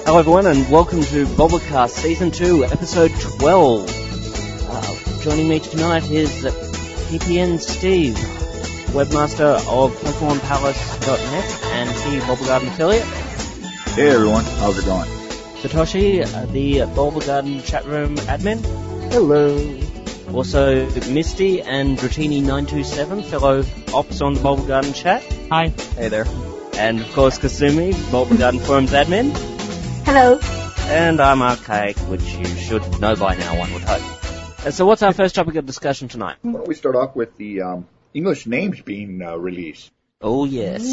Hello everyone and welcome to Bobblecast Season 2, Episode 12. Joining me tonight is PPN Steve, webmaster of PokemonPalace.net and the Bobble Garden affiliate. Hey everyone, how's it going? Satoshi, the Bobble Garden chat room admin. Hello. Also Misty and Dratini927, fellow ops on the Bobble Garden chat. Hi. Hey there. And of course Kasumi, Bobble Garden Forums admin. Hello. And I'm Archaic, which you should know by now, one would hope. So what's our first topic of discussion tonight? Why don't we start off with the English names being released? Oh, yes.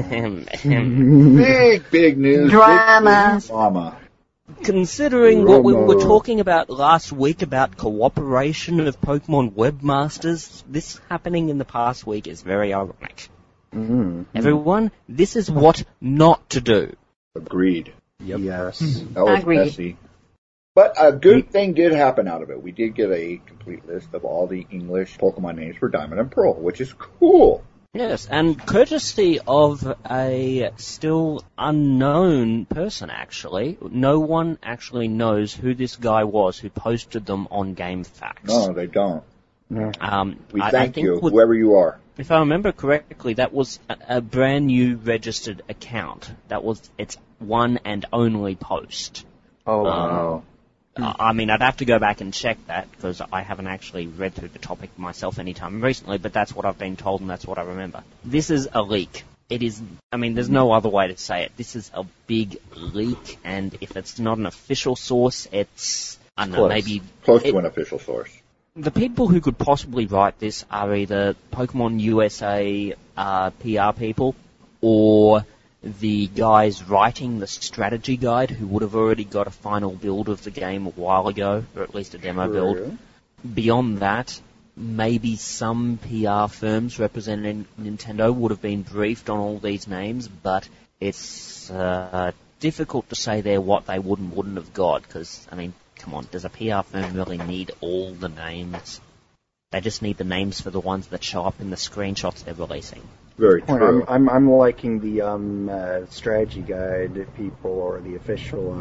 Big news. Drama. Big drama. Considering what we were talking about last week about cooperation of Pokemon webmasters, this happening in the past week is very ironic. Mm-hmm. Everyone, this is what not to do. Agreed. Yep. Yes. That was Agreed. messy. But a good thing did happen out of it. We did get a complete list of all the English Pokemon names for Diamond and Pearl, which is cool. Yes, and courtesy of a still unknown person, actually. No one actually knows who this guy was who posted them on GameFAQs. No, they don't. We I thank think you, whoever you are. If I remember correctly, that was a brand new registered account. That was its one and only post. Oh, wow. I mean, I'd have to go back and check that because I haven't actually read through the topic myself anytime recently, but that's what I've been told and that's what I remember. This is a leak. It is, I mean, there's no other way to say it. This is a big leak, and if it's not an official source, it's, I don't know, maybe... Close to an official source. The people who could possibly write this are either Pokemon USA PR people or the guys writing the strategy guide who would have already got a final build of the game a while ago, or at least a demo build. Beyond that, maybe some PR firms representing Nintendo would have been briefed on all these names, but it's difficult to say there what they would and wouldn't have got, because, I mean, come on, does a PR firm really need all the names? They just need the names for the ones that show up in the screenshots they're releasing. Very true. I'm liking the strategy guide people or the official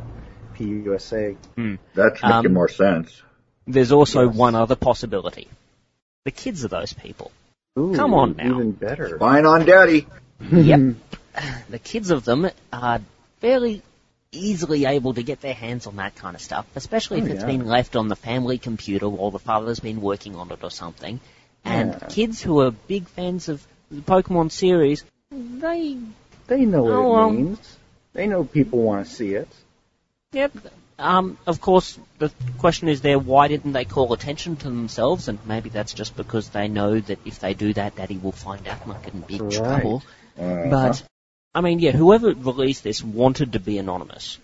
PUSA. That's making more sense. There's also one other possibility. The kids of those people. Ooh, come on now. Even better. Fine on Daddy. Yep. The kids of them are fairly easily able to get their hands on that kind of stuff, especially if it's been left on the family computer while the father's been working on it or something. And kids who are big fans of the Pokemon series, they know what it means. They know people want to see it. Yep. Of course, the question is there, why didn't they call attention to themselves? And maybe that's just because they know that if they do that, Daddy will find out and might get in big trouble. But, I mean, whoever released this wanted to be anonymous.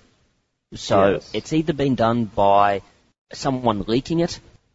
So it's either been done by someone leaking it,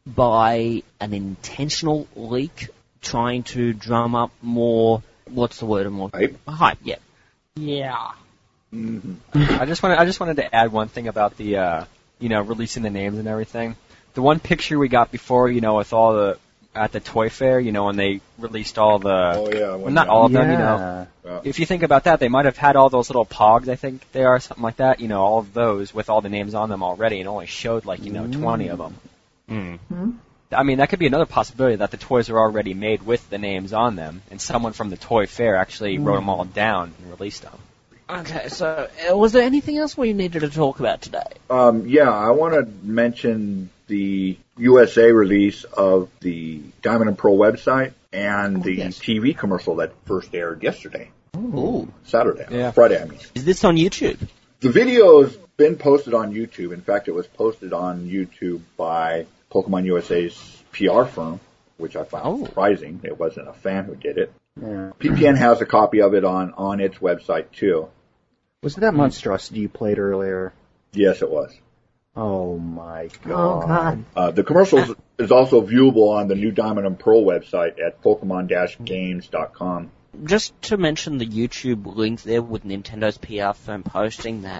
by an intentional leak, trying to drum up more, what's the word? More hype, yeah. Yeah. Mm-hmm. I just wanted to add one thing about the, releasing the names and everything. The one picture we got before, with all at the Toy Fair, when they released all the... Oh, yeah. Well, not all of them, If you think about that, they might have had all those little pogs, I think they are, something like that, all of those with all the names on them already, and only showed, 20 of them. Mm. I mean, that could be another possibility, that the toys are already made with the names on them, and someone from the Toy Fair actually wrote them all down and released them. Okay, so was there anything else we needed to talk about today? I want to mention the USA release of the Diamond and Pearl website and the TV commercial that first aired yesterday. Ooh. Saturday. Friday, I mean. Is this on YouTube? The video's been posted on YouTube. In fact, it was posted on YouTube by Pokemon USA's PR firm, which I found surprising. It wasn't a fan who did it. Yeah. PPN has a copy of it on its website, too. Was it that monstrosity you played earlier? Yes, it was. Oh, my God. Oh, God. The commercial is also viewable on the new Diamond and Pearl website at Pokemon-games.com. Just to mention the YouTube link there with Nintendo's PR firm posting that,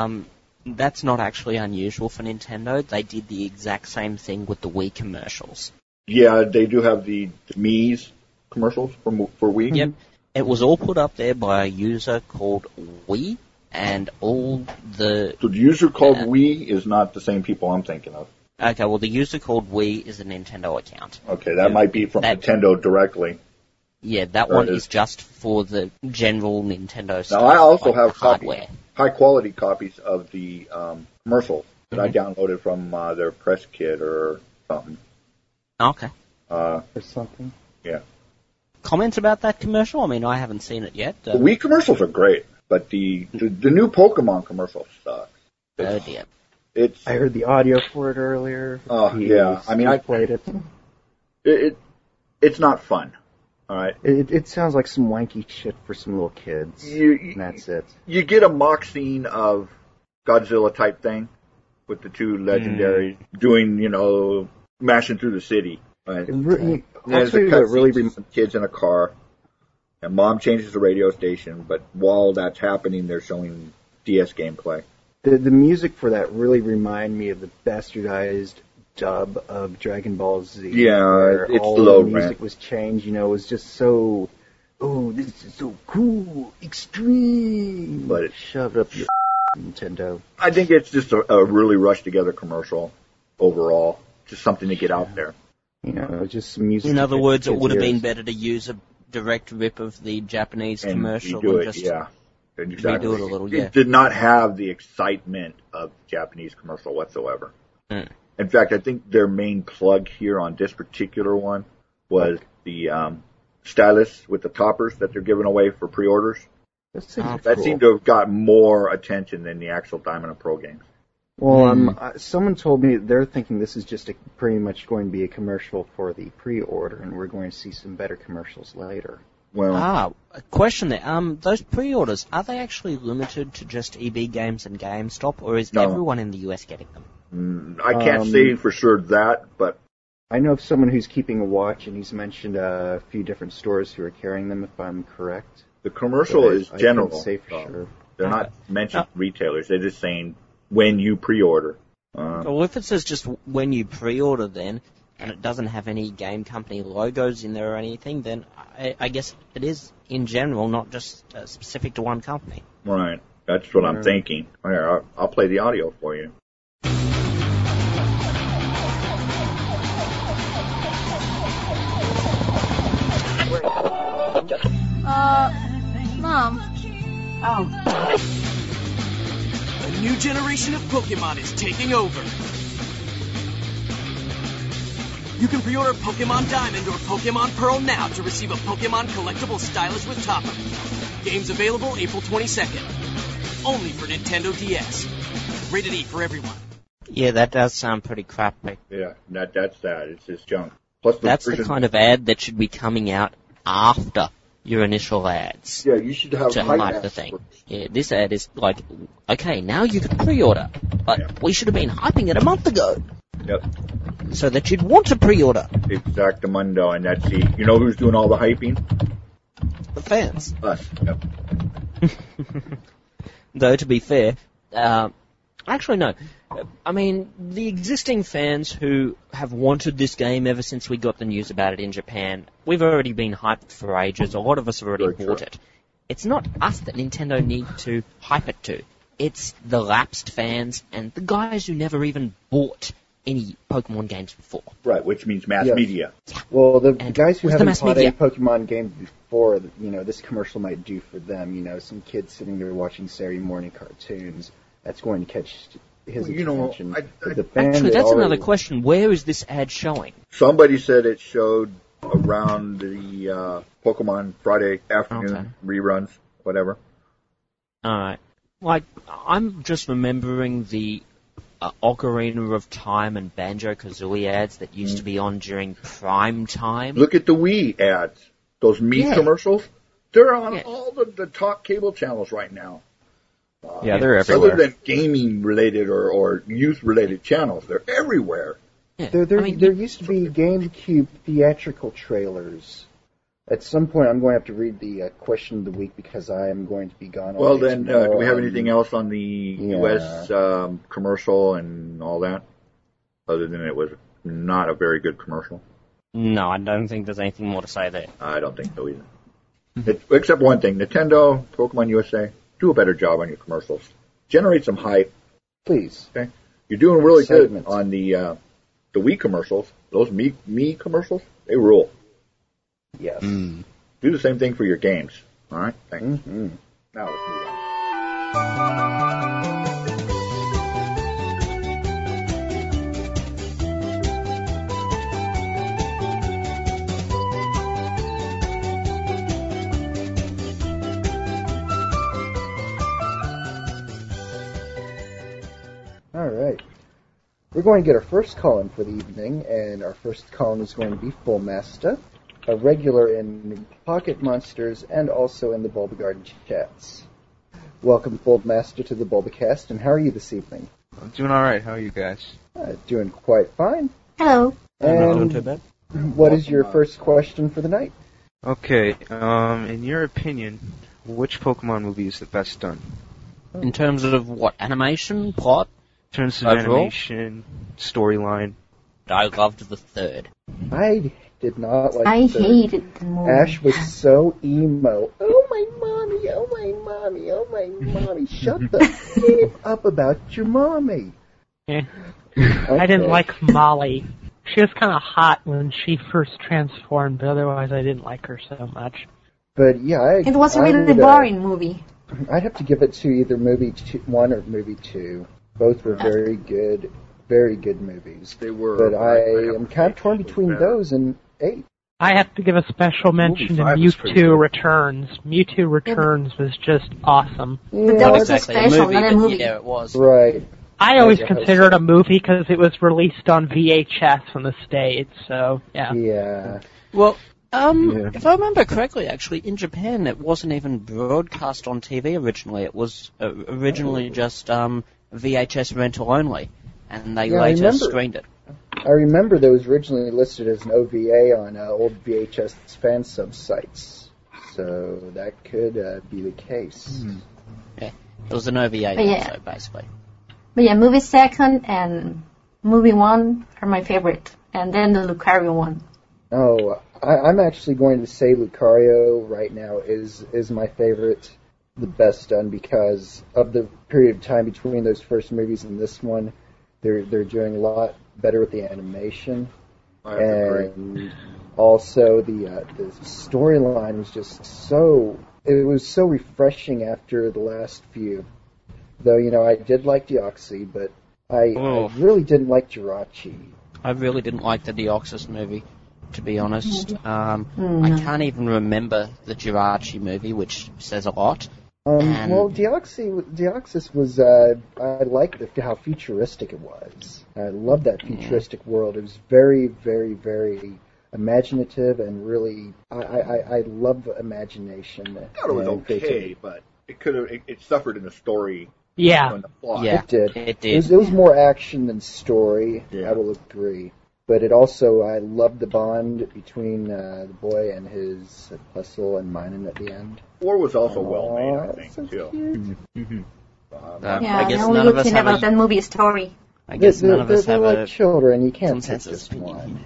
that's not actually unusual for Nintendo. They did the exact same thing with the Wii commercials. Yeah, they do have the Mii's commercials for Wii. Yep. It was all put up there by a user called Wii, and all the... So the user called Wii is not the same people I'm thinking of. Okay, well, the user called Wii is a Nintendo account. Okay, that might be from Nintendo directly. Yeah, that one is just for the general Nintendo stuff. Now, I also have hardware. High-quality copies of the commercials that I downloaded from their press kit or something. Okay. Or something. Yeah. Comments about that commercial? I mean, I haven't seen it yet. The Wii commercials are great, but the new Pokemon commercial sucks. Oh, dear. I heard the audio for it earlier. Yeah. I mean, I played it. It's not fun. All right. It sounds like some wanky shit for some little kids. And that's it. You get a mock scene of Godzilla type thing with the two legendaries doing, mashing through the city. Right? There's a cutscene, some kids in a car, and mom changes the radio station, but while that's happening, they're showing DS gameplay. The music for that really reminded me of the bastardized dub of Dragon Ball Z. Yeah, it's all low the music rent. was changed, it was just so, this is so cool, extreme. But shove it up your Nintendo. I think it's just a really rushed together commercial overall. Just something to get out there. Just some music. In other words, it would have been better to use a direct rip of the Japanese commercial and and just exactly. redo it a little. It did not have the excitement of Japanese commercial whatsoever. Mm. In fact, I think their main plug here on this particular one was the stylus with the toppers that they're giving away for pre-orders. That seemed to have got more attention than the actual Diamond and Pearl games. Well, someone told me they're thinking this is just pretty much going to be a commercial for the pre-order, and we're going to see some better commercials later. Well, a question there. Those pre-orders, are they actually limited to just EB Games and GameStop, or is everyone in the US getting them? I can't say for sure that, but I know of someone who's keeping a watch, and he's mentioned a few different stores who are carrying them, if I'm correct. The commercial is general. I can't say for sure. They're not mentioning retailers. They're just saying when you pre-order. Well, if it says just when you pre-order then, and it doesn't have any game company logos in there or anything, then I guess it is in general, not just specific to one company. Right. That's what I'm thinking. Here, I'll play the audio for you. Mom. Oh. A new generation of Pokemon is taking over. You can pre-order Pokemon Diamond or Pokemon Pearl now to receive a Pokemon collectible stylus with topper. Games available April 22nd. Only for Nintendo DS. Rated E for everyone. Yeah, that does sound pretty crappy. Yeah, that's that. It's just junk. Plus, that's the kind of ad that should be coming out after your initial ads. Yeah, you should have to hype the thing. Yeah, this ad is like, okay, now you can pre-order, but we should have been hyping it a month ago. Yep. So that you'd want to pre-order. Exactamundo, and that's who's doing all the hyping? The fans. Us. Yep. Though, to be fair, actually no. I mean, the existing fans who have wanted this game ever since we got the news about it in Japan, we've already been hyped for ages. A lot of us have already bought it. It's not us that Nintendo need to hype it to. It's the lapsed fans and the guys who never even bought any Pokemon games before. Right, which means mass media. Well, the guys who haven't bought a Pokemon game before, this commercial might do for them. Some kid sitting there watching Saturday morning cartoons, that's going to catch his attention. Actually, that's another question. Where is this ad showing? Somebody said it showed around the Pokemon Friday afternoon reruns, whatever. Alright. I'm just remembering the Ocarina of Time and Banjo-Kazooie ads that used to be on during prime time. Look at the Wii ads. Those Mii commercials. They're on all the top cable channels right now. Yeah, they're everywhere. Other than gaming-related or youth-related channels, they're everywhere. Yeah. There used to be GameCube theatrical trailers. At some point, I'm going to have to read the question of the week because I am going to be gone. Well, then, do we have anything else on the U.S. Commercial and all that? Other than it was not a very good commercial. No, I don't think there's anything more to say there. I don't think so either. Except one thing, Nintendo, Pokemon USA, do a better job on your commercials. Generate some hype. Please. Okay. You're doing really good on the Wii commercials. Those Me commercials, they rule. Yes. Do the same thing for your games. All right? Thanks. Mm-hmm. Now let's move on. All right. We're going to get our first call-in for the evening, and our first call-in is going to be Full Master, a regular in Pocket Monsters and also in the Bulba Garden chats. Welcome, Full Master, to the Bulbacast, and how are you this evening? I'm doing all right. How are you guys? Doing quite fine. Hello. And what is your first question for the night? Okay. In your opinion, which Pokemon movie is the best done? In terms of what? Animation? Plot? In terms of overall? animation, storyline. I loved the third. I did not like I the third. hated the movie. Ash was so emo. Oh my mommy, oh my mommy, oh my mommy. Shut the f up about your mommy. Yeah. Okay. I didn't like Molly. She was kind of hot when she first transformed, but otherwise I didn't like her so much. But yeah, It was a really boring movie. I'd have to give it to either movie 1 or movie 2. Both were very good movies. They were. But I am kind of torn between those and 8. I have to give a special mention to Mewtwo Returns. Mewtwo Returns was just awesome. But that was Exactly. a special, movie, not a movie. Yeah, it was. Right. I always consider it a movie because it was released on VHS in the States, so, yeah. Yeah. Well, if I remember correctly, actually, in Japan it wasn't even broadcast on TV originally. It was originally just VHS rental only, and they later screened it. I remember that was originally listed as an OVA on old VHS fan sub sites, so that could be the case. Yeah, it was an OVA also, basically. But yeah, movie 2 and movie 1 are my favorite, and then the Lucario one. Oh, I'm actually going to say Lucario right now is my favorite, the best done, because of the period of time between those first movies and this one. They're doing a lot better with the animation, and also the storyline was just so refreshing after the last few. Though I did like Deoxys, but I really didn't like Jirachi. I really didn't like the Deoxys movie, to be honest. I can't even remember the Jirachi movie, which says a lot. Well, Deoxys was, I liked how futuristic it was. I loved that futuristic world. It was very, very, very imaginative and really, I love imagination. I thought it was okay, but it suffered in the story. Yeah. On the plot. Yeah, it did. It did. It was more action than story, Yeah. I will agree. But it also, I loved the bond between the boy and his Plessel and Minun at the end. 4 was also well made, I think, so too. cute. Yeah, I guess only none of us looking have about a, that movie story. I guess none of us they're have like a children. You can't pick consensus. just one.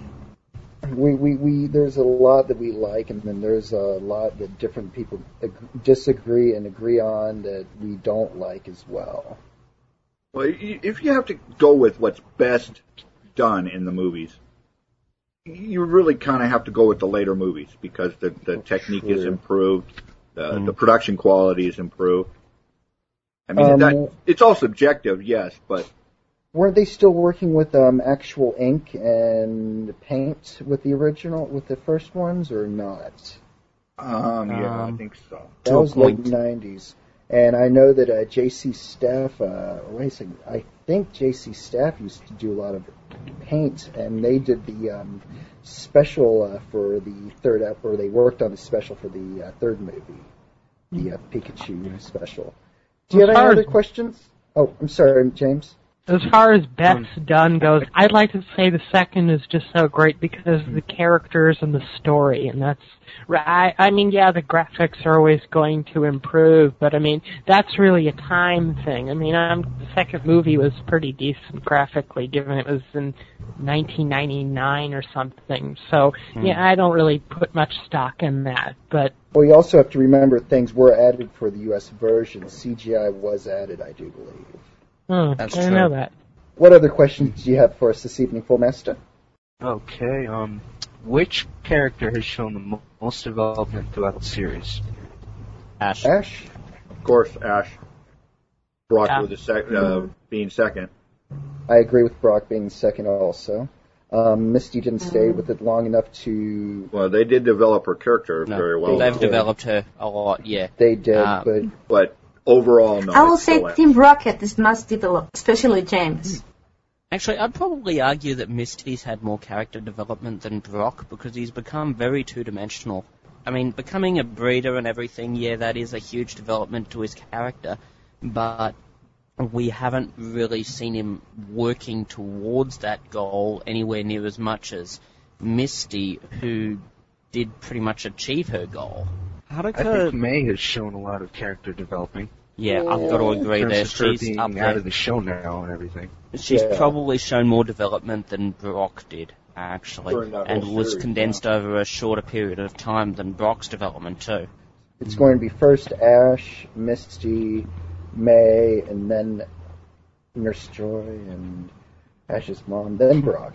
We there's a lot that we like, and then there's a lot that different people disagree and agree on that we don't like as well. Well, if you have to go with what's best done in the movies, you really kind of have to go with the later movies because the technique is improved, the production quality is improved. I mean, it's all subjective, yes, but weren't they still working with actual ink and paint with the first ones, or not? Yeah, I think so. That was late 90s. And I know that J.C. Staff, I think J.C. Staff used to do a lot of paint, and they did the special for the third or they worked on the special for the third movie, the Pikachu special. Do you have any other questions? Oh, I'm sorry, James. As far as best done goes, I'd like to say the second is just so great because of the characters and the story, and that's. I mean, yeah, the graphics are always going to improve, but I mean, that's really a time thing. I mean, the second movie was pretty decent graphically, given it was in 1999 or something. So, yeah, I don't really put much stock in that, but. Well, you also have to remember things were added for the U.S. version. CGI was added, I do believe. That's true. I know that. What other questions do you have for us this evening, Full Master? Okay, which character has shown the most development throughout the series? Ash. Of course, Ash. Brock with being second. I agree with Brock being second also. Misty didn't stay with it long enough to... Well, they did develop her character very well. They've developed her a lot, yeah. They did, But overall, no. I will say Team Rocket is most developed, especially James. Actually, I'd probably argue that Misty's had more character development than Brock because he's become very two-dimensional. I mean, becoming a breeder and everything, yeah, that is a huge development to his character, but we haven't really seen him working towards that goal anywhere near as much as Misty, who did pretty much achieve her goal. I think May has shown a lot of character developing. Yeah, I've got to agree there. She's being up out of the show now and everything. She's probably shown more development than Brock did, actually, and was condensed over a shorter period of time than Brock's development, too. It's going to be first Ash, Misty, May, and then Nurse Joy, and Ash's mom, then Brock.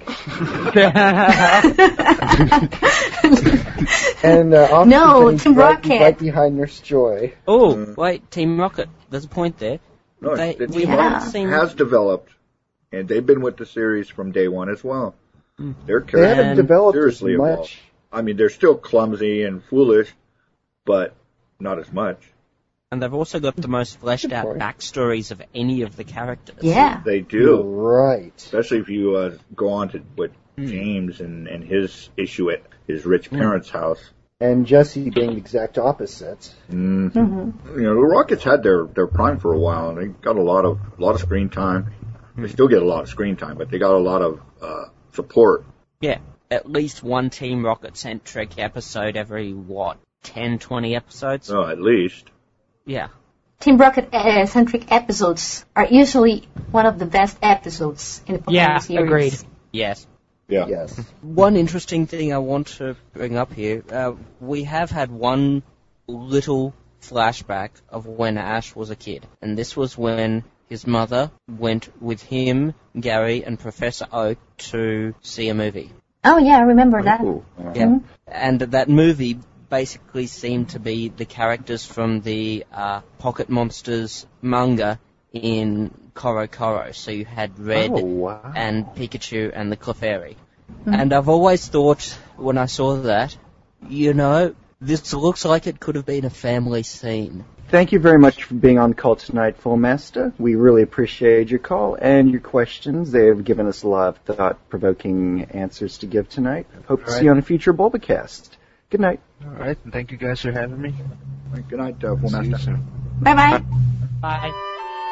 And no, Team Rocket. Right behind Nurse Joy. Oh, wait, Team Rocket. There's a point there. No, the Team Rocket has developed, and they've been with the series from day one as well. Their characters they haven't developed seriously as much. Evolved. I mean, they're still clumsy and foolish, but not as much. And they've also got the most fleshed out backstories of any of the characters. Yeah. They do. Right. Especially if you go on to with James and his issue at his rich parents' house. And Jesse being the exact opposite. Mm-hmm. You know, the Rockets had their prime for a while, and they got a lot of screen time. They still get a lot of screen time, but they got a lot of support. Yeah, at least one Team Rocket-centric episode every, 10, 20 episodes? Oh, at least. Yeah. Team Rocket-centric episodes are usually one of the best episodes in the Pokemon series. Yeah, agreed. Yes. Yeah. Yes. One interesting thing I want to bring up here, we have had one little flashback of when Ash was a kid, and this was when his mother went with him, Gary, and Professor Oak to see a movie. Oh yeah, I remember that. Cool. Yeah. And that movie basically seemed to be the characters from the Pocket Monsters manga in Koro. So you had Red and Pikachu and the Clefairy. And I've always thought, when I saw that, this looks like it could have been a family scene. Thank you very much for being on the call tonight, Full Master. We really appreciate your call and your questions. They have given us a lot of thought-provoking answers to give tonight. Hope to see you on a future Bulbacast. Good night. All right, and thank you guys for having me. Good night, Full Master. Bye-bye. Bye.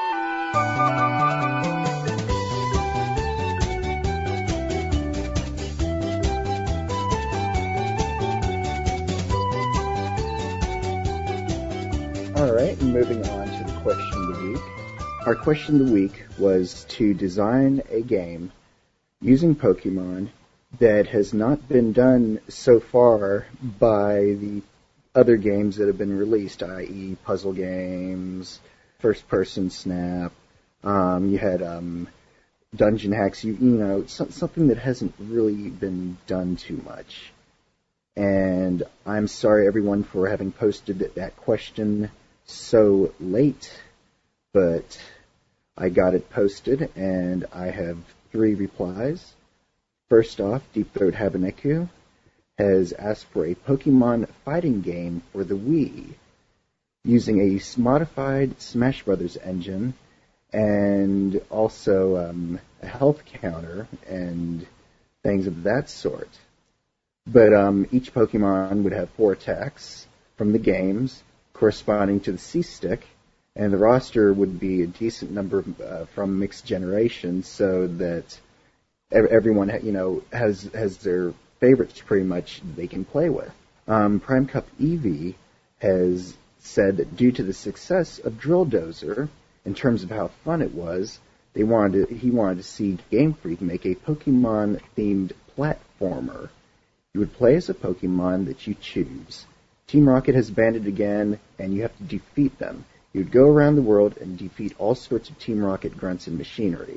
Alright, and moving on to the question of the week. Our question of the week was to design a game using Pokemon that has not been done so far by the other games that have been released, i.e. puzzle games, first-person Snap. You had Dungeon Hacks, something that hasn't really been done too much. And I'm sorry, everyone, for having posted that question so late, but I got it posted, and I have 3 replies. First off, Deep Throat Habaneku has asked for a Pokemon fighting game for the Wii, using a modified Smash Brothers engine, and also a health counter, and things of that sort. But each Pokemon would have 4 attacks from the games, corresponding to the C-Stick, And the roster would be a decent number from mixed generations, so that everyone, has their favorites pretty much they can play with. Prime Cup Eevee has said that due to the success of Drill Dozer, in terms of how fun it was, he wanted to see Game Freak make a Pokemon-themed platformer. You would play as a Pokemon that you choose. Team Rocket has banded again, and you have to defeat them. You would go around the world and defeat all sorts of Team Rocket grunts and machinery.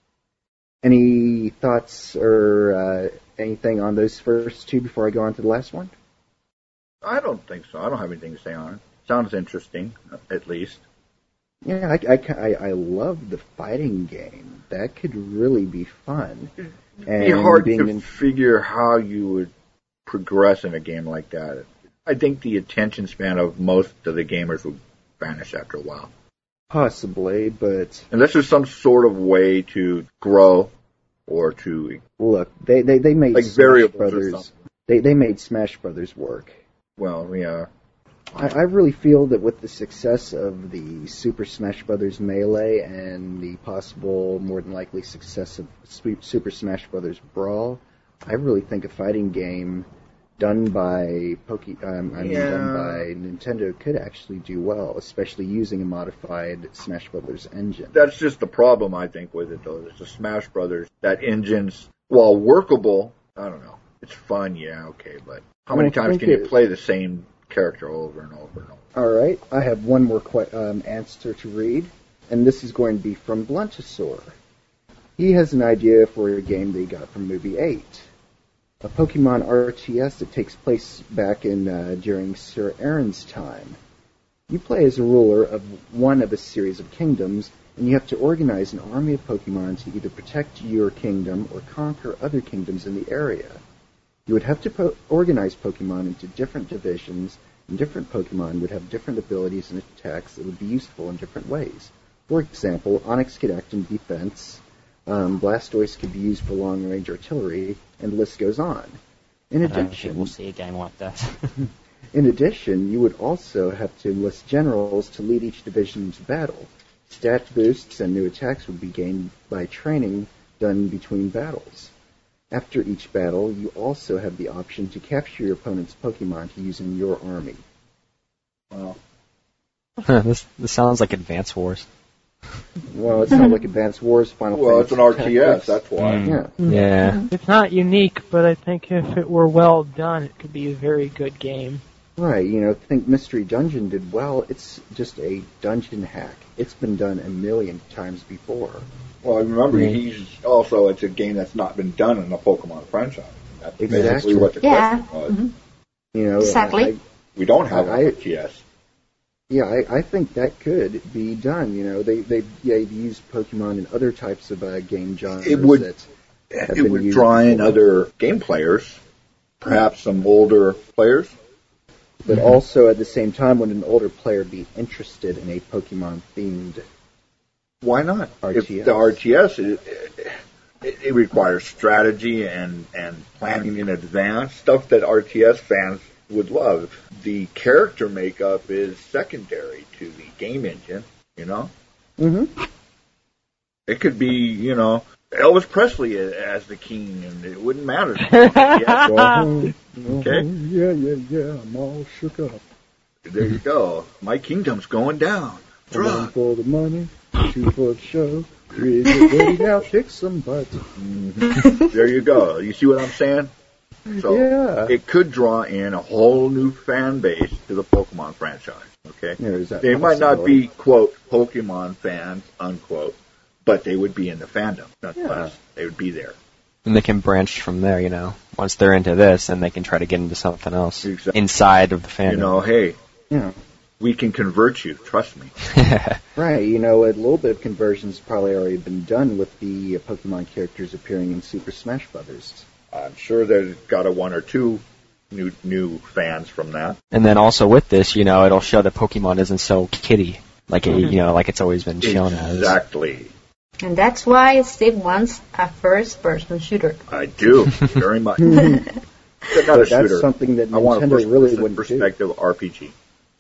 Any thoughts or anything on those first two before I go on to the last one? I don't think so. I don't have anything to say on it. Sounds interesting, at least. Yeah, I love the fighting game. That could really be fun. It'd be hard to figure how you would progress in a game like that. I think the attention span of most of the gamers would vanish after a while. Possibly, but unless there's some sort of way to grow or to look, they made like Smash Brothers. They made Smash Brothers work. Well, yeah. I really feel that with the success of the Super Smash Brothers Melee and the possible, more than likely, success of Super Smash Brothers Brawl, I really think a fighting game done by done by Nintendo could actually do well, especially using a modified Smash Brothers engine. That's just the problem, I think, with it, though. It's the Smash Brothers. That engine's, while workable, I don't know. It's fun, yeah, okay, but how many times can you play the same character over and over and over? All right, I have one more answer to read, and this is going to be from Bluntosaur. He has an idea for a game they got from Movie 8. A Pokemon RTS that takes place back in during Sir Aaron's time. You play as a ruler of one of a series of kingdoms, and you have to organize an army of Pokemon to either protect your kingdom or conquer other kingdoms in the area. You would have to organize Pokemon into different divisions, and different Pokemon would have different abilities and attacks that would be useful in different ways. For example, Onix could act in defense, Blastoise could be used for long-range artillery, and the list goes on. In addition, we'll see a game like that. In addition, you would also have to enlist generals to lead each division into battle. Stat boosts and new attacks would be gained by training done between battles. After each battle, you also have the option to capture your opponent's Pokemon to use in your army. Wow. This sounds like Advance Wars. Well, it's not like Advance Wars, Final Fantasy. Well, it's an RTS, that's why. Yeah. It's not unique, but I think if it were well done, it could be a very good game. Right, think Mystery Dungeon did well. It's just a dungeon hack. It's been done a million times before. Well, remember, it's a game that's not been done in the Pokemon franchise. That's basically what the question was. Mm-hmm. Exactly. We don't have an RTS. Yeah, I think that could be done. They've used Pokemon in other types of game genres. It would draw in other game players, perhaps some older players. But also, at the same time, would an older player be interested in a Pokemon-themed Why not? RTS? If the RTS, it requires strategy and planning in advance, stuff that RTS fans would love. The character makeup is secondary to the game engine, Mm-hmm. It could be, Elvis Presley as the king, and it wouldn't matter. Okay? Yeah, I'm all shook up. There you go. My kingdom's going down. One for the money, two for the show, three is ready now, kick some butt. Mm-hmm. There you go. You see what I'm saying? So it could draw in a whole new fan base to the Pokemon franchise. Okay, they might not be quote Pokemon fans unquote, but they would be in the fandom. Nonetheless, they would be there. And they can branch from there. Once they're into this, and they can try to get into something else inside of the fandom. We can convert you. Trust me. Right. A little bit of conversion's probably already been done with the Pokemon characters appearing in Super Smash Brothers. I'm sure there's got a one or two new fans from that. And then also with this, it'll show that Pokemon isn't so kiddie like like it's always been shown as. Exactly. And that's why Steve wants a first-person shooter. I do very much. Not a shooter. That's something that I want Nintendo really wouldn't perspective do. RPG.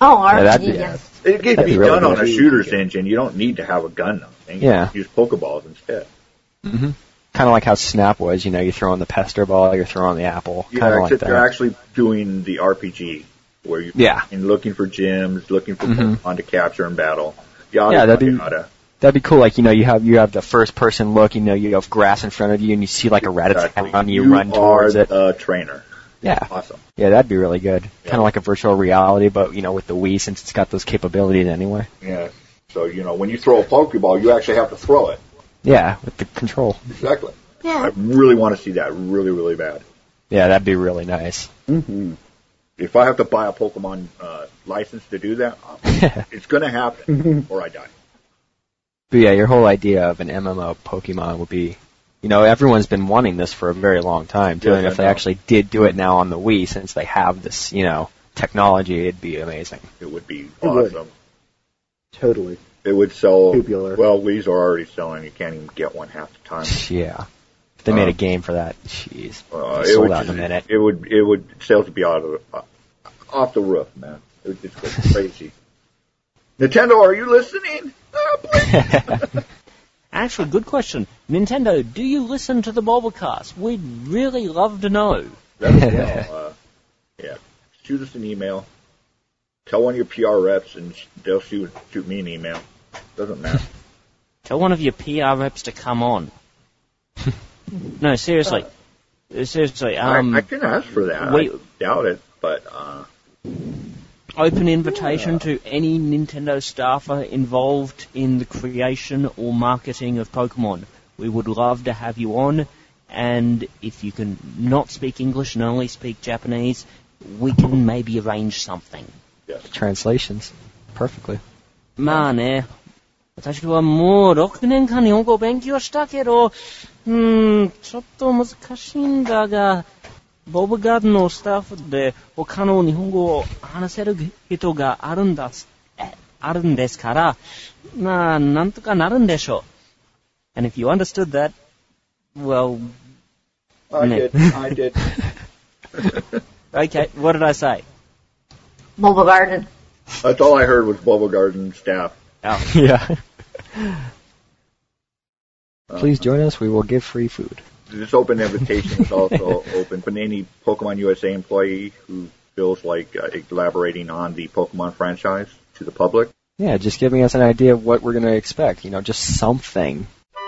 Oh, RPG, yes. It can be done on a shooter's engine. You don't need to have a gun. You use Pokeballs instead. Mm-hmm. Kind of like how Snap was. You throw on the Pester Ball, you throw on the Apple. Yeah, kind of except like that. they're actually doing the RPG, where you're looking for gems, looking for Pokemon to capture in battle. That'd be cool. Like, you have the first person look, you have grass in front of you and you see like a Rattata and you run towards it. You are a trainer. Yeah. Awesome. Yeah, that'd be really good. Kind of like a virtual reality, but, with the Wii, since it's got those capabilities anyway. Yeah. So, when you throw a Pokeball, you actually have to throw it. Yeah, with the control. Exactly. Yeah. I really want to see that really, really bad. Yeah, that'd be really nice. Mm-hmm. If I have to buy a Pokemon license to do that, it's going to happen, or I die. But yeah, your whole idea of an MMO Pokemon would be, everyone's been wanting this for a very long time, too, and if they actually did do it now on the Wii, since they have this, technology, it'd be amazing. It would be awesome. Totally. It would sell, tubular. Well, Wii's are already selling, you can't even get one half the time. Yeah. If they made a game for that, jeez. It sold would out in a minute. It would sales would be off the roof, man. It would just go crazy. Nintendo, are you listening? Please. Actually, good question. Nintendo, do you listen to the Bulbacast? We'd really love to know. Yeah. Shoot us an email. Tell one of your PR reps, and they'll shoot me an email. Doesn't matter. Tell one of your PR reps to come on. No, seriously. Seriously. I can ask for that. I doubt it, but... Open invitation to any Nintendo staffer involved in the creation or marketing of Pokemon. We would love to have you on, and if you can not speak English and only speak Japanese, we can maybe arrange something. Yes. Translations. Perfectly. まあね、私はもう6年間日本語を勉強したけど、ちょっと難しいんだが、ボブガードのスタッフで他の日本語を話せる人があるんですから、まあ、なんとかなるんでしょう。And if you understood that, well... I did. Okay, what did I say? Bulba Garden. That's all I heard was Bulba Garden staff. Oh. Yeah. Please join us. We will give free food. This open invitation is also open for any Pokemon USA employee who feels like elaborating on the Pokemon franchise to the public. Yeah, just giving us an idea of what we're going to expect. Just something.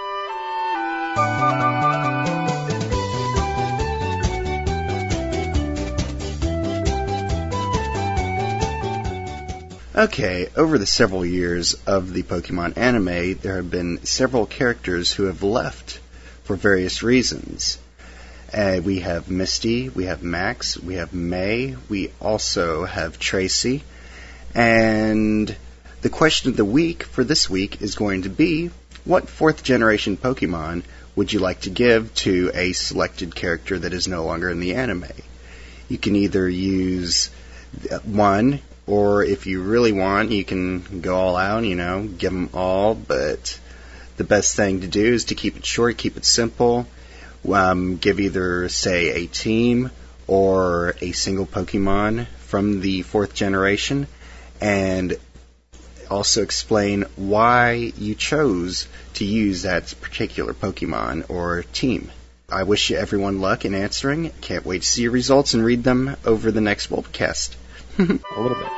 Okay, over the several years of the Pokemon anime, there have been several characters who have left for various reasons. We have Misty, we have Max, we have May, we also have Tracy, and the question of the week for this week is going to be, what 4th generation Pokemon would you like to give to a selected character that is no longer in the anime? You can either use one, or if you really want, you can go all out, give them all, but the best thing to do is to keep it short, keep it simple, give either, say, a team or a single Pokemon from the 4th generation, and also explain why you chose to use that particular Pokemon or team. I wish you everyone luck in answering. Can't wait to see your results and read them over the next Bulbacast. A little bit.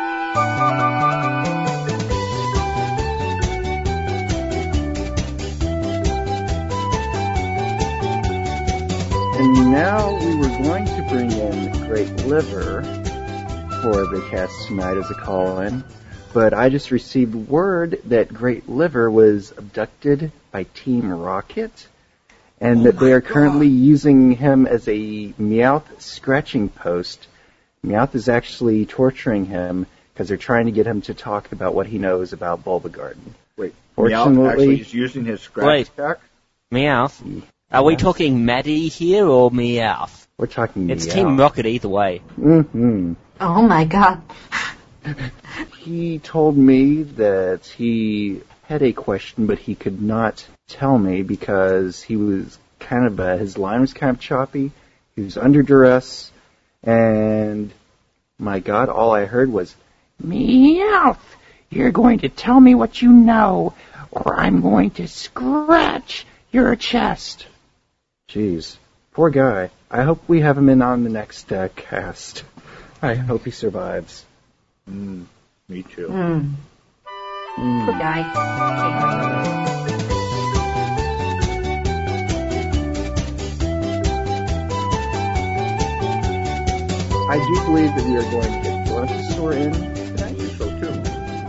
And now we were going to bring in Great Liver for the cast tonight as a call-in, but I just received word that Great Liver was abducted by Team Rocket, and that they are currently using him as a Meowth scratching post. Meowth is actually torturing him because they're trying to get him to talk about what he knows about Bulba Garden. Wait, fortunately, Meowth actually is using his scratch attack? Meowth? Are we talking Maddie here or Meowth? We're talking It's Meowth. Team Rocket either way. Mm-hmm. Oh my god. He told me that he had a question, but he could not tell me because he was kind of, his line was kind of choppy. He was under duress, and my God, all I heard was, Meowth! You're going to tell me what you know, or I'm going to scratch your chest. Jeez, poor guy. I hope we have him in on the next cast. I hope he survives. Me too. Poor guy. I do believe that we are going to get Bluntosaur in tonight. I think so too.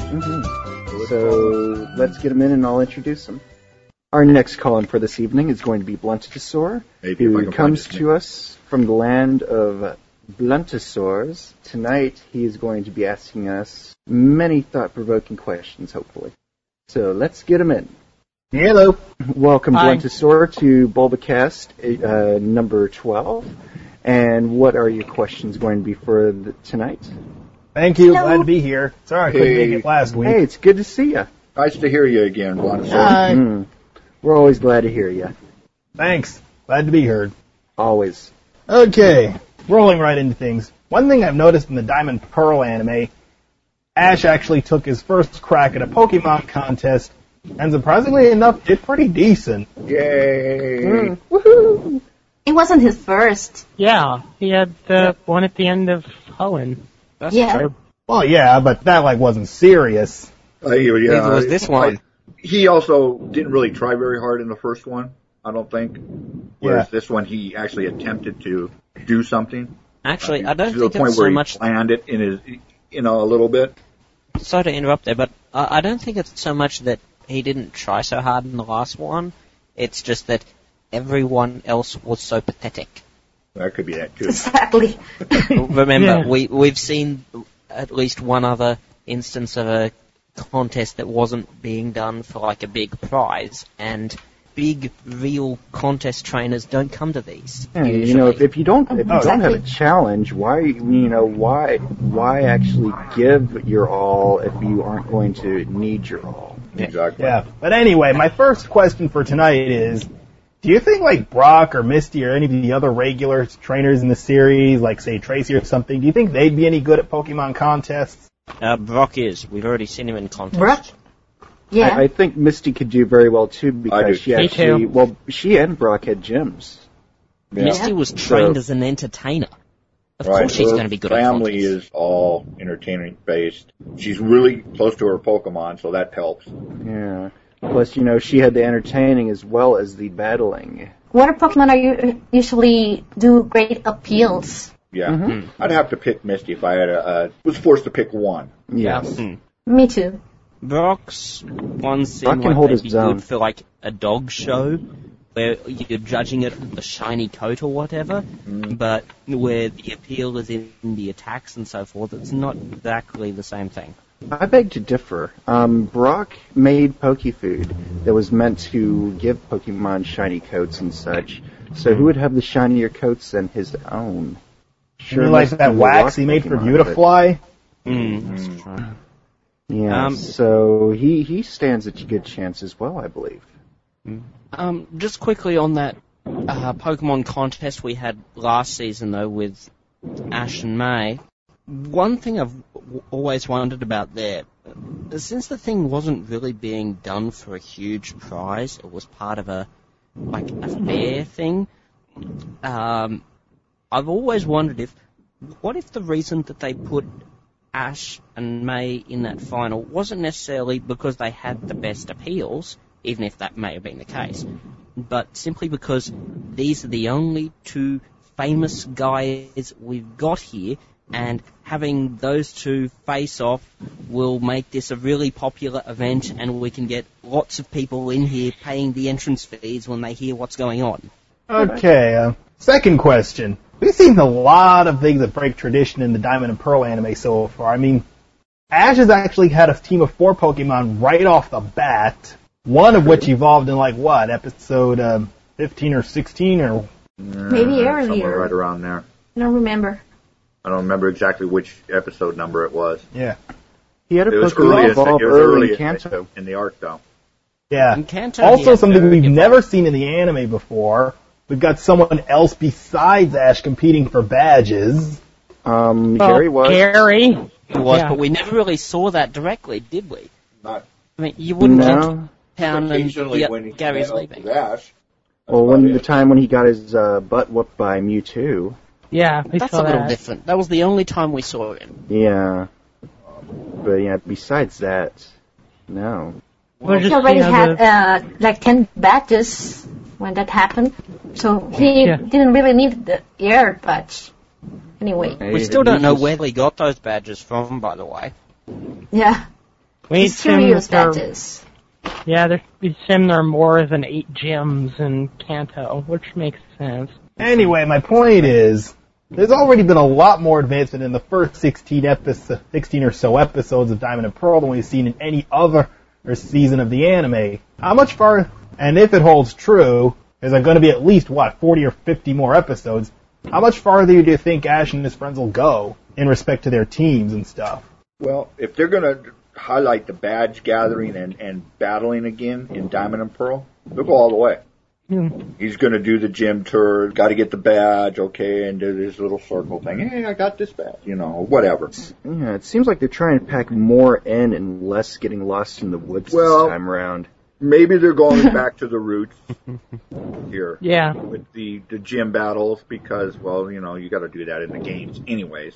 So let's get him in and I'll introduce him. Our next call-in for this evening is going to be Bluntosaur, who comes to us from the land of Bluntosaurs. Tonight he is going to be asking us many thought-provoking questions, hopefully. So let's get him in. Hello. Welcome, Bluntosaur, to Bulbacast number 12. And what are your questions going to be for tonight? Thank you. Hello. Glad to be here. Sorry I couldn't make it last week. Hey, it's good to see you. Nice to hear you again, Bluntosaur. We're always glad to hear you. Thanks. Glad to be heard. Always. Okay. Rolling right into things. One thing I've noticed in the Diamond Pearl anime, Ash actually took his first crack at a Pokemon contest, and surprisingly enough, did pretty decent. Yay! Woohoo! It wasn't his first. Yeah, he had the one at the end of Hoenn. That's true. Well, yeah, but that wasn't serious. Neither was this one. He also didn't really try very hard in the first one, I don't think. Whereas this one, he actually attempted to do something. Actually, I don't think it's to the point so where much. He planned it in his, a little bit. Sorry to interrupt there, but I don't think it's so much that he didn't try so hard in the last one. It's just that everyone else was so pathetic. That could be that too. Exactly. Remember, we've seen at least one other instance of a contest that wasn't being done for like a big prize, and big real contest trainers don't come to these. Yeah, if you don't have a challenge, why actually give your all if you aren't going to need your all? Exactly. Yeah. But anyway, my first question for tonight is, do you think like Brock or Misty or any of the other regular trainers in the series, like say Tracy or something, do you think they'd be any good at Pokemon contests? Brock is. We've already seen him in contests. Brock? Yeah. I think Misty could do very well too because she and Brock had gyms. Yeah. Misty was trained as an entertainer. Of course she's going to be good at contests. Her family is all entertainment based. She's really close to her Pokemon, so that helps. Yeah. Plus, she had the entertaining as well as the battling. Water Pokemon usually do great appeals. Yeah. Mm-hmm. I'd have to pick Misty if I had was forced to pick one. Yes. Me too. Brock's one seemed Brock can like hold they'd his be own. good for like a dog show where you're judging it on the shiny coat or whatever, but where the appeal is in the attacks and so forth, it's not exactly the same thing. I beg to differ. Brock made Pokefood that was meant to give Pokemon shiny coats and such, so who would have the shinier coats than his own? Sure, you like that wax he made for Beautifly? That's true. Yeah, so he stands a good chance as well, I believe. Just quickly on that Pokemon contest we had last season, though, with Ash and May, one thing I've always wondered about there, since the thing wasn't really being done for a huge prize, it was part of a fair thing, I've always wondered what if the reason that they put Ash and May in that final wasn't necessarily because they had the best appeals, even if that may have been the case, but simply because these are the only two famous guys we've got here, and having those two face off will make this a really popular event, and we can get lots of people in here paying the entrance fees when they hear what's going on. Okay, second question. We've seen a lot of things that break tradition in the Diamond and Pearl anime so far. I mean, Ash has actually had a team of 4 Pokemon right off the bat, one of which evolved in episode 15 or 16 or... Maybe earlier. Somewhere right around there. I don't remember. I don't remember exactly which episode number it was. Yeah. He had a Pokemon evolve early in Kanto. In the arc, though. Yeah. In Kanto, also something we've never seen in the anime before. We've got someone else besides Ash competing for badges. Gary was. Gary. It was, Yeah. but we never really saw that directly, did we? Not I mean, you wouldn't No. jump down and occasionally yep, when he Gary's met up leaving. with Ash. Well, when the time when he got his butt whooped by Mewtwo. Yeah, we That's saw a little that. different. That was the only time we saw him. Yeah. But yeah, besides that, no. We're He just, already you know, had like 10 badges when that happened, so he Yeah. didn't really need the air badge. Anyway, We still don't know where he got those badges from, by the way. yeah, we mysterious assume there- badges. Yeah, we assume there are more than 8 gyms in Kanto, which makes sense. Anyway, my point is, there's already been a lot more advancement in the first 16 or so episodes of Diamond and Pearl than we've seen in any other season of the anime. How much far, and if it holds true, there's going to be at least, 40 or 50 more episodes. How much farther do you think Ash and his friends will go in respect to their teams and stuff? Well, if they're going to highlight the badge gathering and battling again in Diamond and Pearl, they'll go all the way. He's going to do the gym tour, got to get the badge, okay, and do this little circle thing. Hey, I got this badge, whatever. Yeah, it seems like they're trying to pack more in and less getting lost in the woods this time around. Maybe they're going back to the roots here. Yeah. With the gym battles because, you got to do that in the games anyways.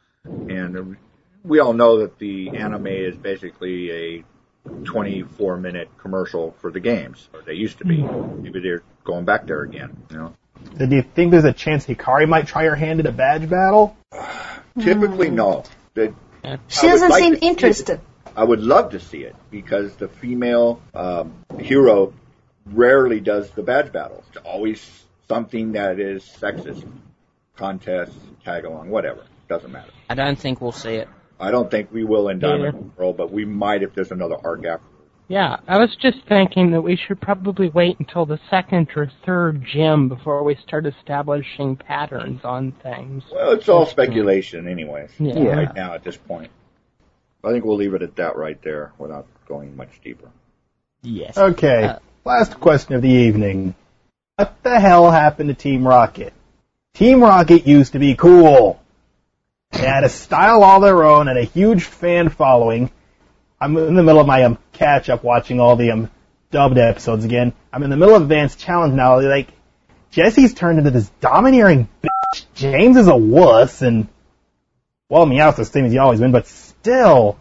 And we all know that the anime is basically a 24-minute commercial for the games. Or they used to be. Maybe they're going back there again, So do you think there's a chance Hikari might try her hand at a badge battle? Typically, no. She doesn't seem interested. I would love to see it because the female hero rarely does the badge battles. It's always something that is sexist. Contests, tag along, whatever. Doesn't matter. I don't think we'll see it. I don't think we will in Diamond and Pearl, but we might if there's another arc after. Yeah, I was just thinking that we should probably wait until the second or third gym before we start establishing patterns on things. Well, it's all speculation anyways. Yeah. Right now at this point. I think we'll leave it at that right there without going much deeper. Yes. Okay, last question of the evening. What the hell happened to Team Rocket? Team Rocket used to be cool. They had a style all their own and a huge fan following. I'm in the middle of my catch-up watching all the dubbed episodes again. I'm in the middle of Advanced Challenge now. Like, Jesse's turned into this domineering bitch. James is a wuss, and, well, Meowth's the same as he always been, but still.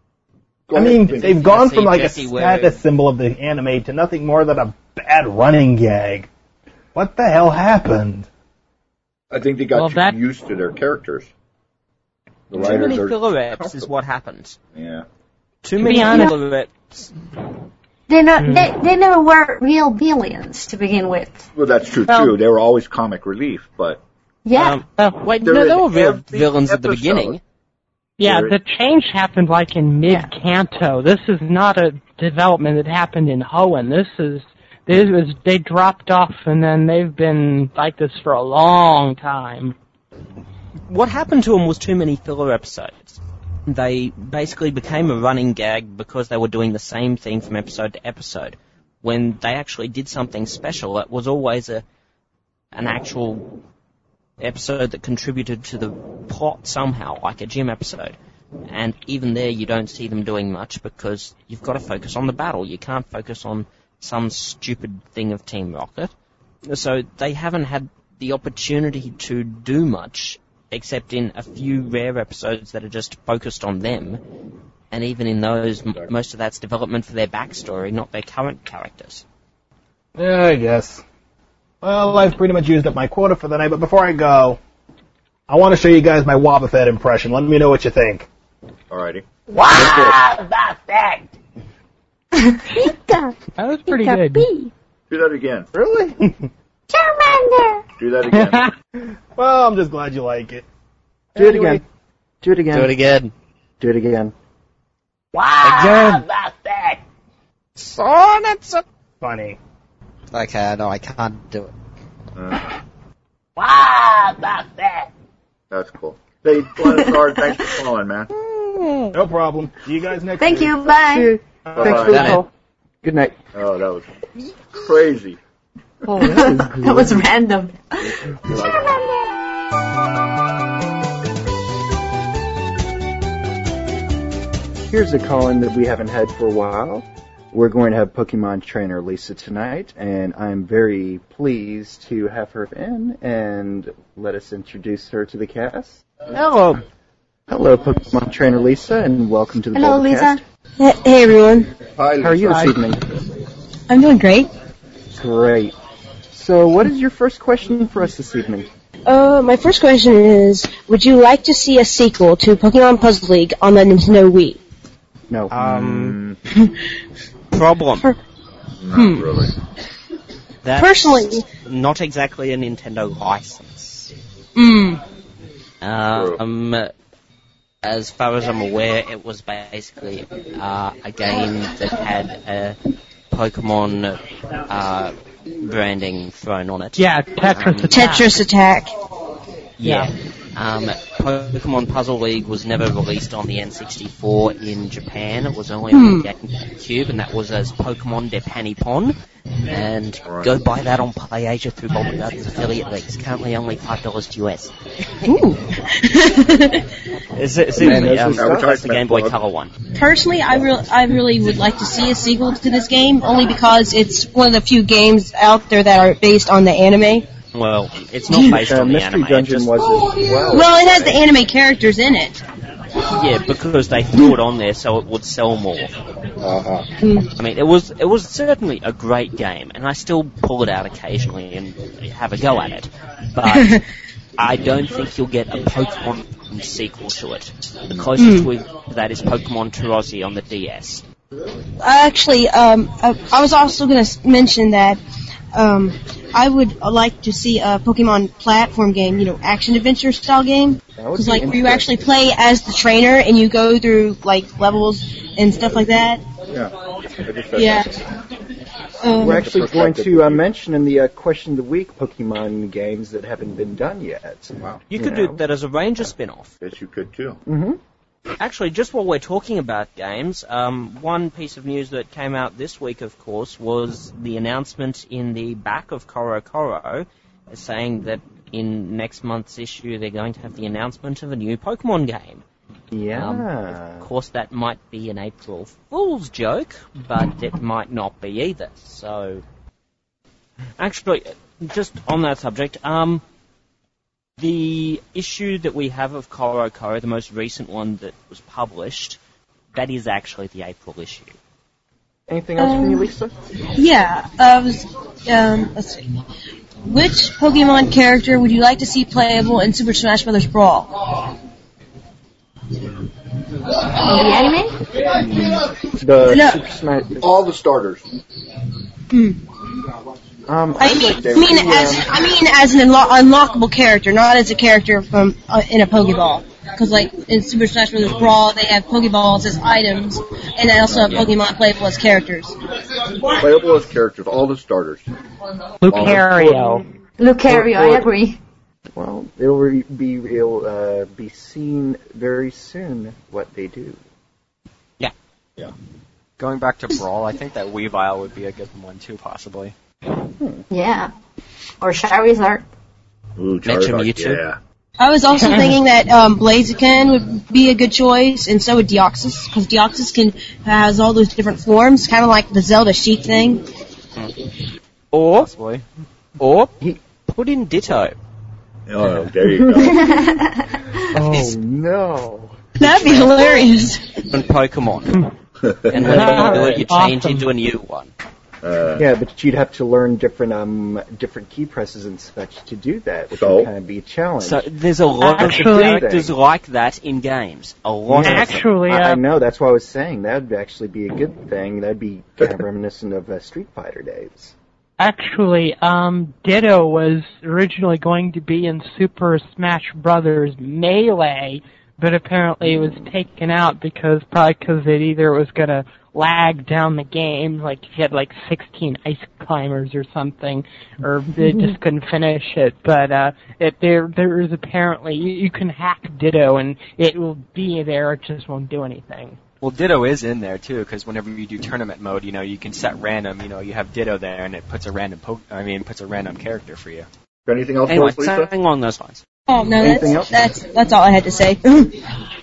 They've gone from like a status symbol of the anime to nothing more than a bad running gag. What the hell happened? I think they got too used to their characters. The Too many filler reps is what happens. Yeah. Too many filler reps. They never were real villains to begin with. Well, that's true too. They were always comic relief, but yeah. Wait, no, they were real villains at the beginning. Yeah, the change happened like in mid-Kanto. This is not a development that happened in Hoenn. They dropped off and then they've been like this for a long time. What happened to them was too many filler episodes. They basically became a running gag because they were doing the same thing from episode to episode. When they actually did something special, it was always an actual episode that contributed to the plot somehow, like a gym episode. And even there, you don't see them doing much because you've got to focus on the battle. You can't focus on some stupid thing of Team Rocket. So they haven't had the opportunity to do much, except in a few rare episodes that are just focused on them. And even in those, most of that's development for their backstory, not their current characters. Yeah, I guess. Well, I've pretty much used up my quota for the night, but before I go, I want to show you guys my Wobbuffet impression. Let me know what you think. Alrighty. Wobbuffet! That was pretty good. Do that again. Really? Charmander! Do that again. Well, I'm just glad you like it. Do it again. Do it again. Do it again. Do it again. Wobbuffet! Sonet's funny. Okay, no, I can't do it. Wobbuffet! That's cool. Hey, Glenn, thanks for calling, man. No problem. See you guys next Thank week. you, bye. Thanks for the call. Good night. Oh, that was crazy. Oh, that was random. here's a call-in that we haven't had for a while. We're going to have Pokemon trainer Lisa tonight, and I'm very pleased to have her in, and let us introduce her to the cast. Hello. Hello, Pokemon trainer Lisa, and welcome to the Hello, Lisa. Cast. Hey, everyone. Hi, Lisa. How are you this evening? I'm doing great. Great. So, what is your first question for us this evening? My first question is, would you like to see a sequel to Pokemon Puzzle League on the Nintendo Wii? No. Problem. Not really. That's Personally, not exactly a Nintendo license. As far as I'm aware, it was basically a game that had a Pokemon branding thrown on it. Yeah, Tetris Attack. Tetris Attack. Yeah. Pokemon Puzzle League was never released on the N64 in Japan. It was only on the GameCube, and that was as Pokemon de Panipon. And go buy that on PlayAsia through Boulder Gardens affiliate links. Currently only $5 US. Ooh. It's the Game Boy Color one. Personally, I really would like to see a sequel to this game, only because it's one of the few games out there that are based on the anime. Well, it's not based on the Mystery anime. Dungeon was as well. Well, it has the anime characters in it. Yeah, because they threw it on there so it would sell more. I mean, it was certainly a great game, and I still pull it out occasionally and have a go at it. But I don't think you'll get a Pokemon sequel to it. The closest to that is Pokemon Terozzi on the DS. Actually, I was also going to mention that I would like to see a Pokemon platform game, action-adventure style game. Because, where you actually play as the trainer and you go through, levels and stuff like that. Yeah. We're actually going to mention in the Question of the Week Pokemon games that haven't been done yet. Wow. You could do that as a Ranger spin-off. Yes, you could, too. Mm-hmm. Actually, just while we're talking about games, one piece of news that came out this week, of course, was the announcement in the back of Koro saying that in next month's issue they're going to have the announcement of a new Pokemon game. Yeah. Of course, that might be an April Fool's joke, but it might not be either. So, actually, just on that subject, the issue that we have of Koro, the most recent one that was published, that is actually the April issue. Anything else from you, Lisa? Yeah, let's see. Which Pokemon character would you like to see playable in Super Smash Bros. Brawl? The anime? Super Smash. All the starters. I mean as an unlockable character, not as a character from in a Pokeball. Because in Super Smash Bros. Brawl, they have Pokeballs as items, and they also have Pokemon playable as characters. Playable as characters, all the starters. Lucario, I agree. Well, it'll be seen very soon what they do. Yeah. Going back to Brawl, I think that Weavile would be a good one too, possibly. Yeah. Or Charizard. Ooh, Charizard, yeah. I was also thinking that Blaziken would be a good choice, and so would Deoxys, because Deoxys has all those different forms, kind of like the Zelda Sheik thing. Or put in Ditto. Oh, there you go. Oh, no. That'd be hilarious. And Pokemon. And when you do it, you change into a new one. Yeah, but you'd have to learn different key presses and such to do that, which would kind of be a challenge. So there's a lot of characters like that in games. A lot of actually, I know, that's why I was saying that would actually be a good thing. That'd be kind of reminiscent of Street Fighter days. Actually, Ditto was originally going to be in Super Smash Bros. Melee, but apparently it was taken out because it either was going to lag down the game, like if you had 16 ice climbers or something, or they just couldn't finish it. But there is apparently you can hack Ditto and it will be there, it just won't do anything. Well, Ditto is in there too, because whenever you do tournament mode, you can set random. You have Ditto there, and it puts a random character for you. Anything else, anyway, Lisa? Something along those lines. Oh no, that's all I had to say.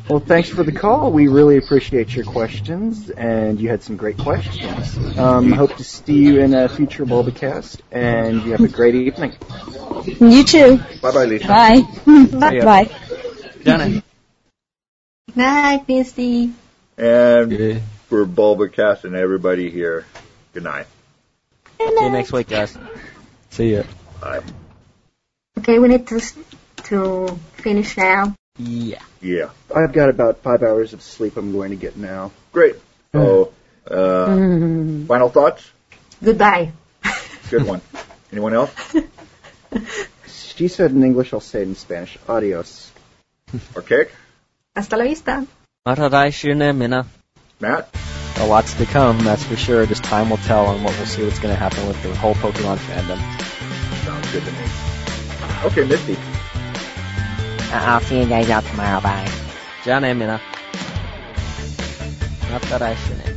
Well, thanks for the call. We really appreciate your questions, and you had some great questions. Hope to see you in a future Bulbacast, and you have a great evening. You too. Bye-bye, Lisa. Bye. Bye. Janet. Good night, Misty. And for Bulbacast and everybody here, good night. See you next week, guys. See ya. Bye. Okay, we need to finish now. Yeah. Yeah. I've got about 5 hours of sleep I'm going to get now. Great. So, final thoughts? Goodbye. Good one. Anyone else? She said in English, I'll say it in Spanish. Adios. Okay. Hasta la vista. Matt? Well, lots to come, that's for sure. Just time will tell, and we'll see what's going to happen with the whole Pokemon fandom. Sounds good to me. Okay, Misty. I'll see you guys out tomorrow. Bye. John Emina. Not that I shouldn't.